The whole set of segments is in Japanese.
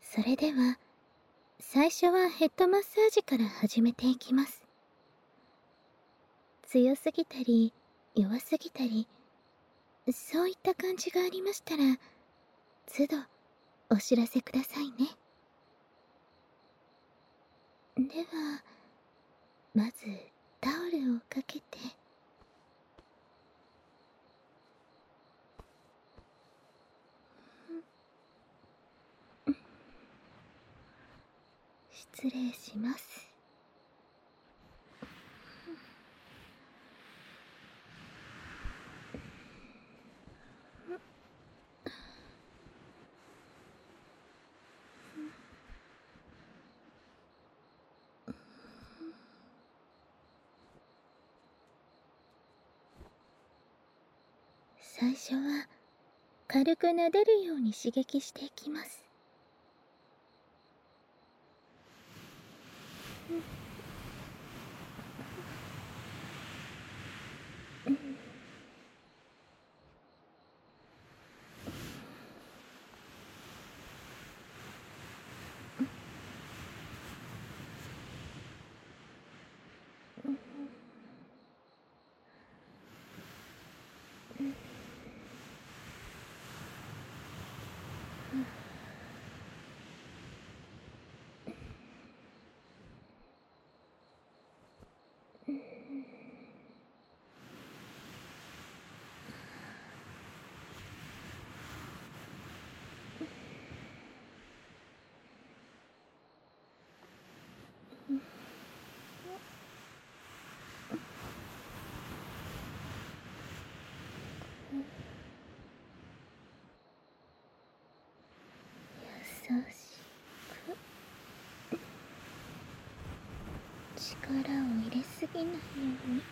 それでは、最初はヘッドマッサージから始めていきます。強すぎたり、弱すぎたり、そういった感じがありましたら、都度お知らせくださいね。では、まずタオルをかけて、失礼します。最初は軽く撫でるように刺激していきます。優しく、力を入れすぎないように。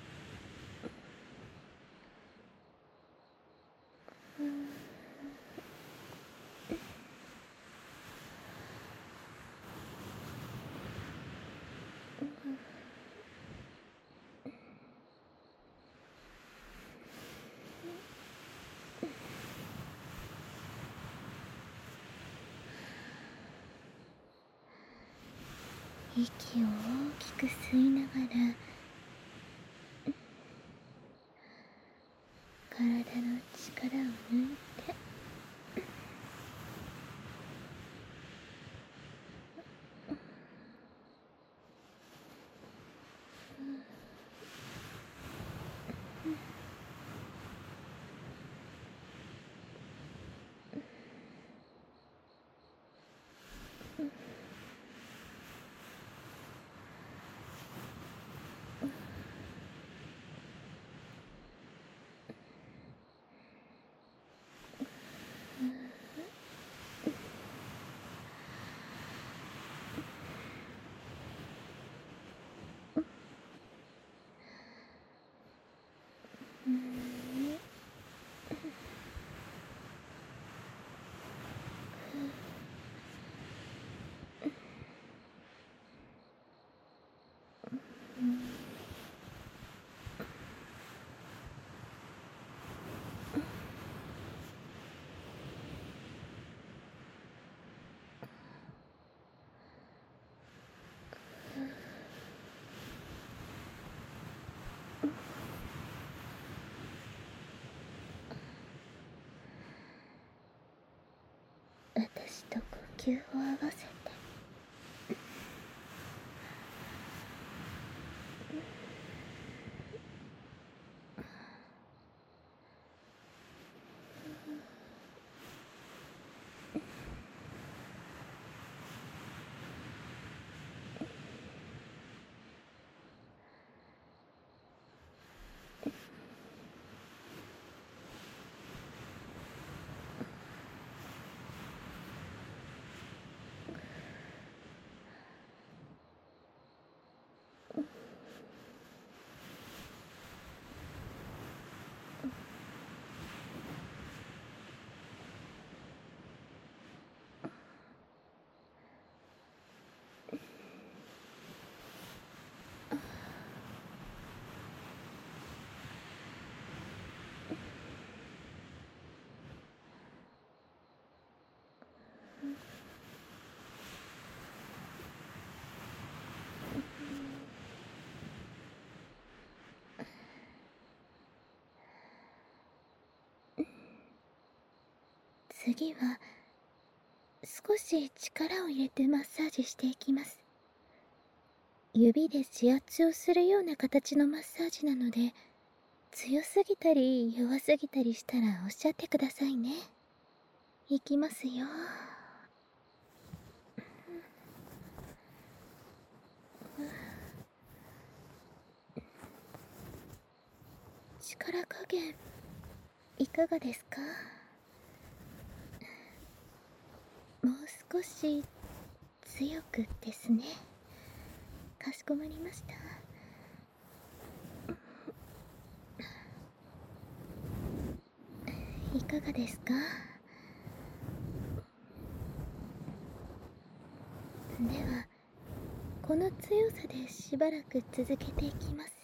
息を大きく吸いながら、体の力を抜いて、私と呼吸を合わせて。 次は少し力を入れてマッサージしていきます。指で指圧をするような形のマッサージなので、強すぎたり弱すぎたりしたらおっしゃってくださいね。いきますよ。力加減いかがですか？もう少し強くですね。かしこまりました。いかがですか？ではこの強さでしばらく続けていきます。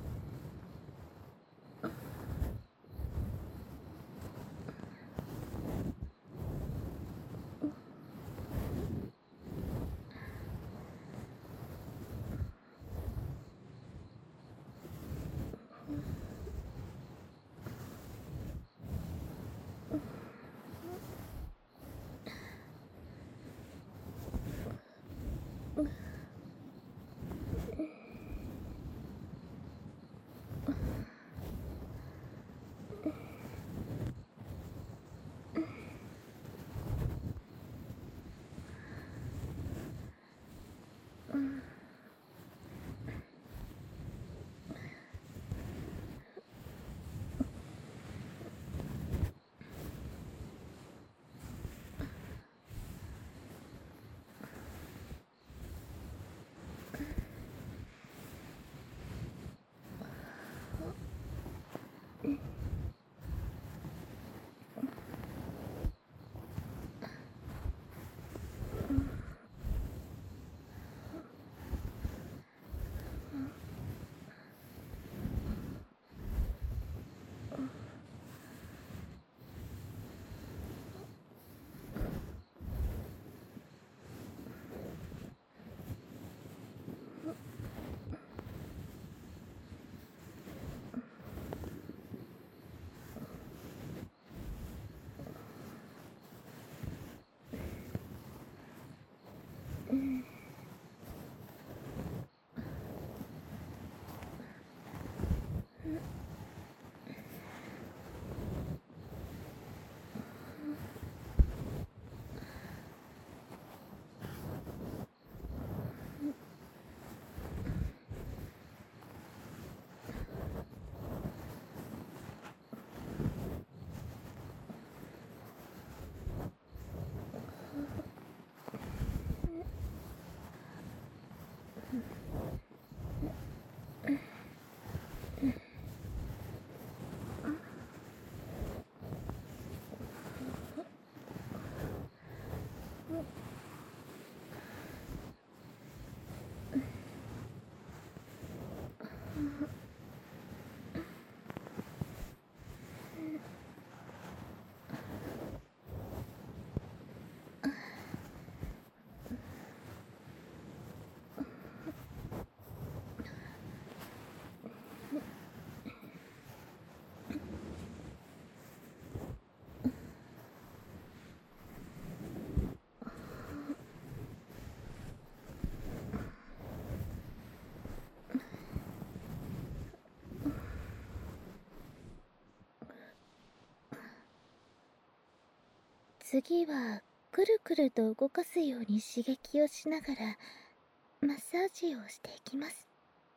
次はくるくると動かすように刺激をしながらマッサージをしていきます。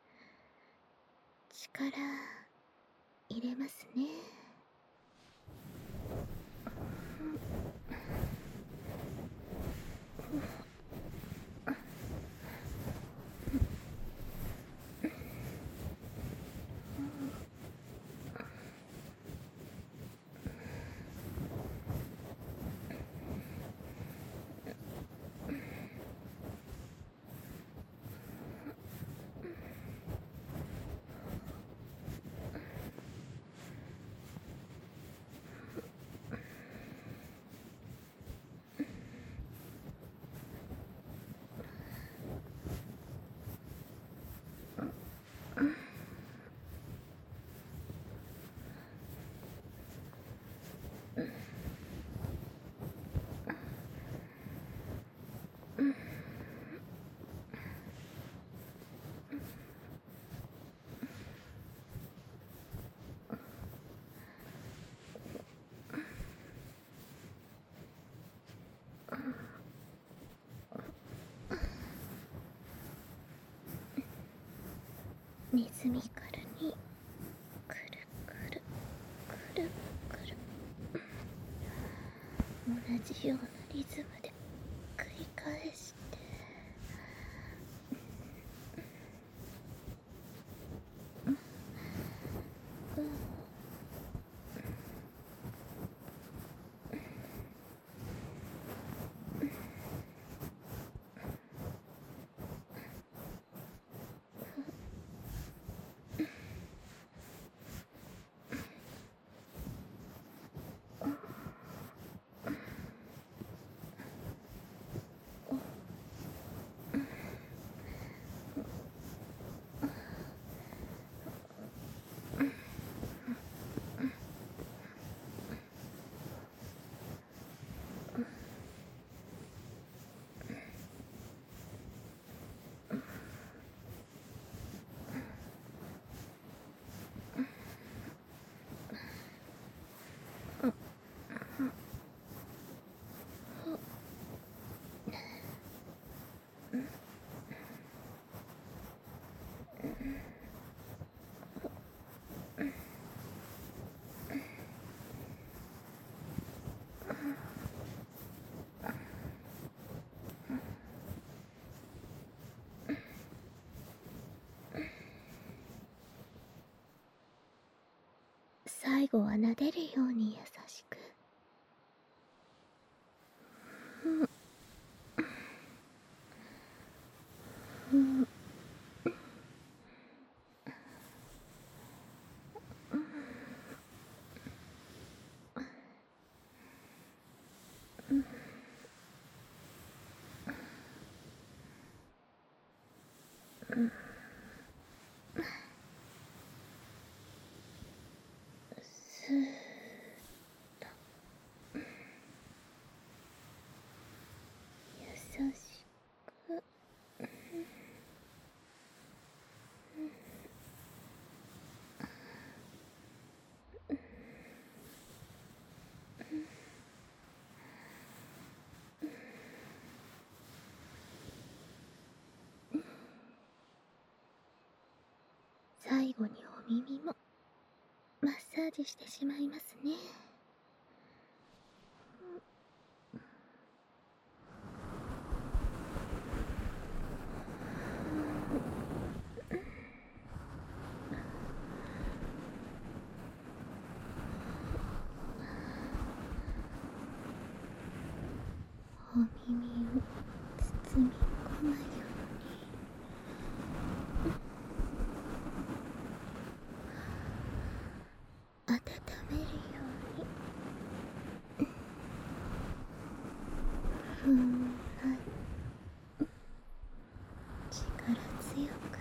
力入れますね。 リズミカルにくるくるくるくる、同じようなリズムで繰り返して、最後は撫でるように優しく。スーッと優しく。最後にお耳もマッサージしてしまいますね。お耳を包み込むように、温めるように、ふんわり力強く。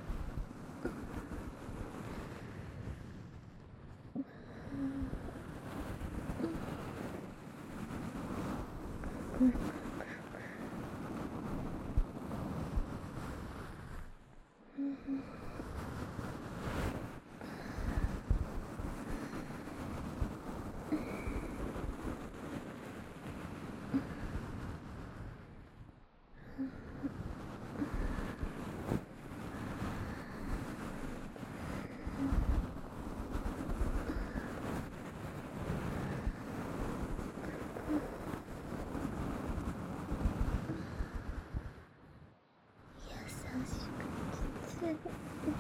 優しく包んで、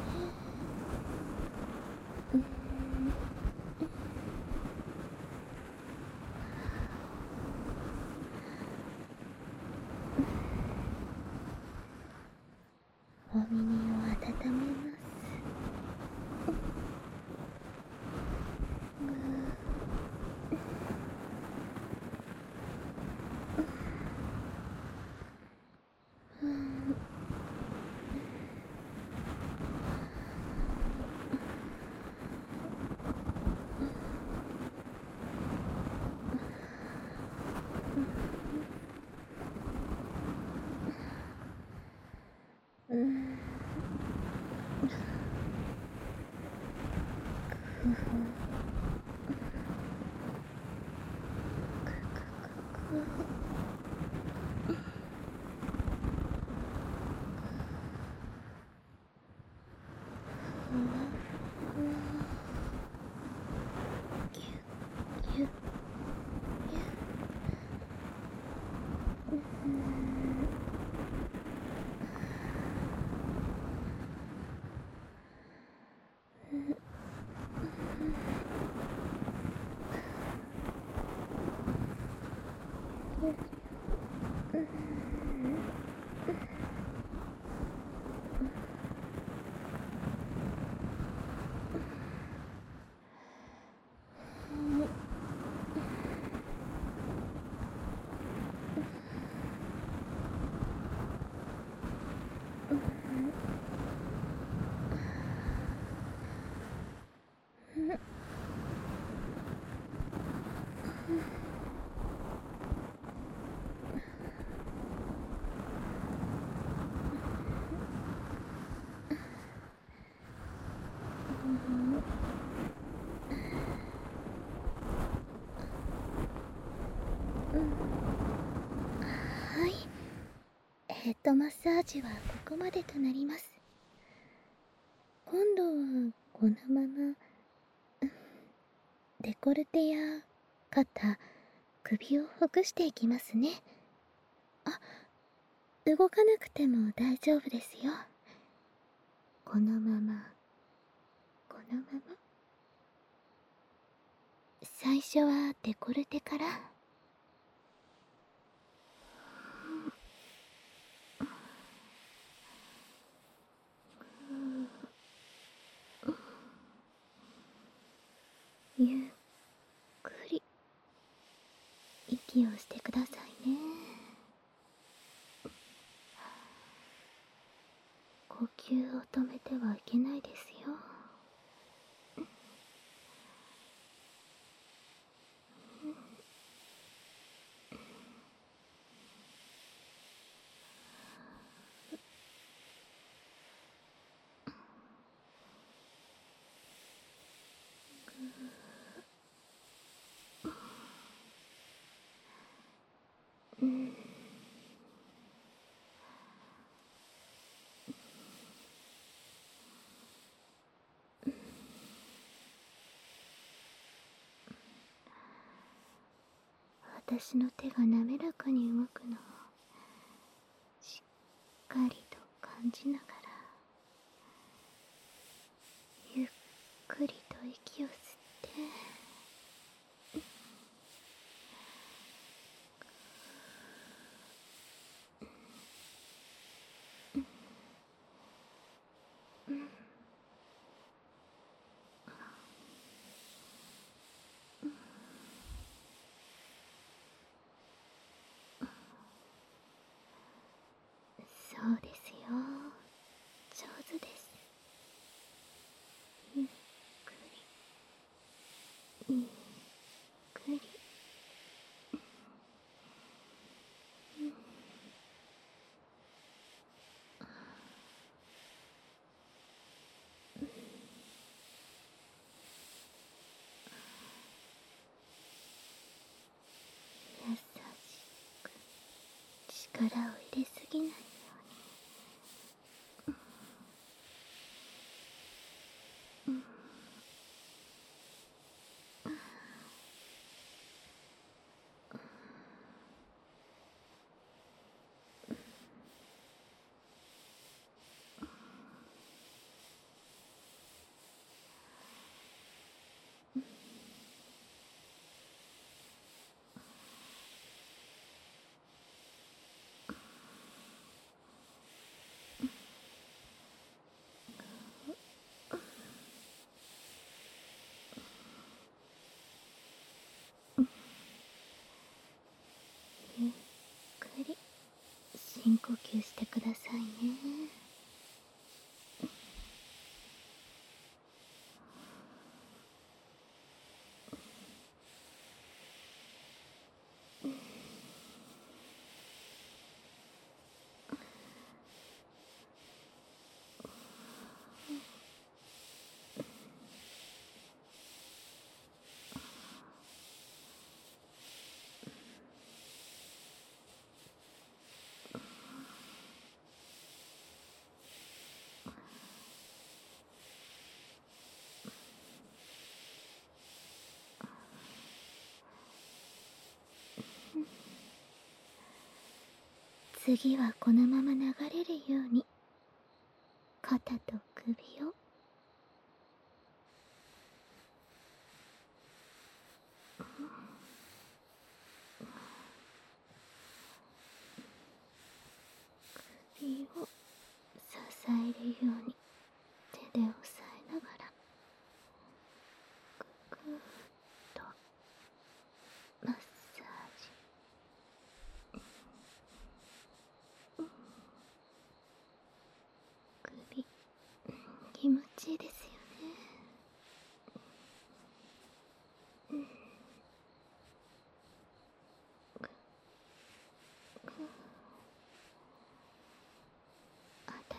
お耳を温めます。 はい。ヘッドマッサージはここまでとなります。今度はこのままデコルテや肩、首をほぐしていきますね。あ、動かなくても大丈夫ですよ。このまま、このまま。最初はデコルテから。ゆっくり息をしてくださいね。呼吸を止めてはいけないですよ。私の手が滑らかに動くのをしっかりと感じながら、ゆっくりと息を吸って、そうですよ。上手です。ゆっくり、ゆっくり。優しく力を入れすぎないように。ゆっくり深呼吸してくださいね。次はこのまま流れるように肩と首を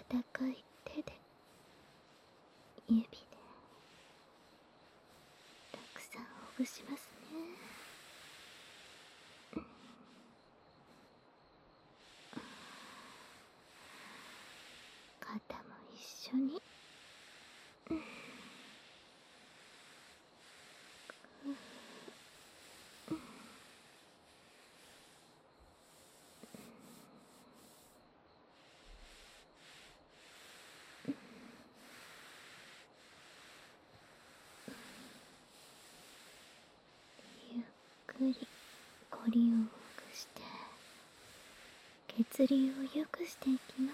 温かい手で、指でたくさんほぐしますね。肩も一緒に。ゆっくりコリをほぐして血流を良くしていきます。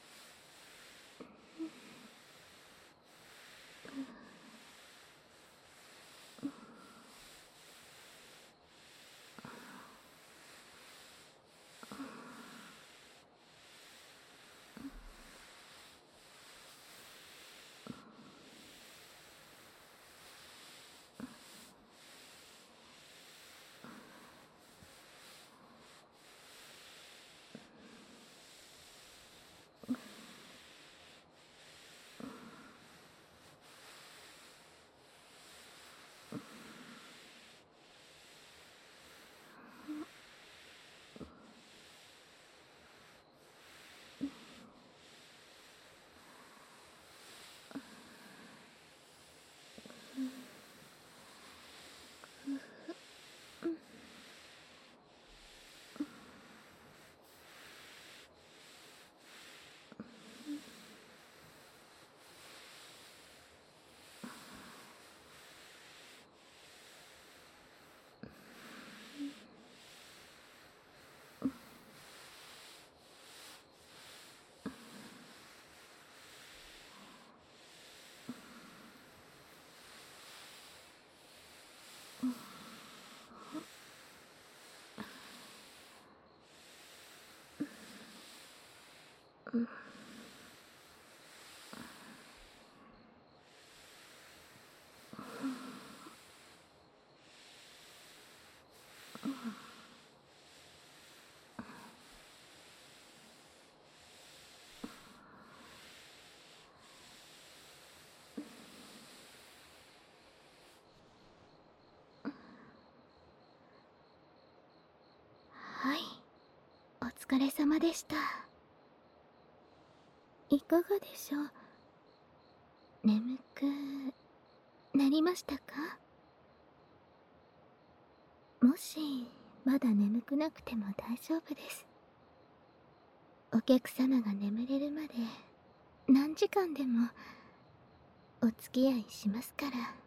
はい、お疲れ様でした。いかがでしょう。眠くなりましたか？もしまだ眠くなくても大丈夫です。お客様が眠れるまで何時間でもお付き合いしますから。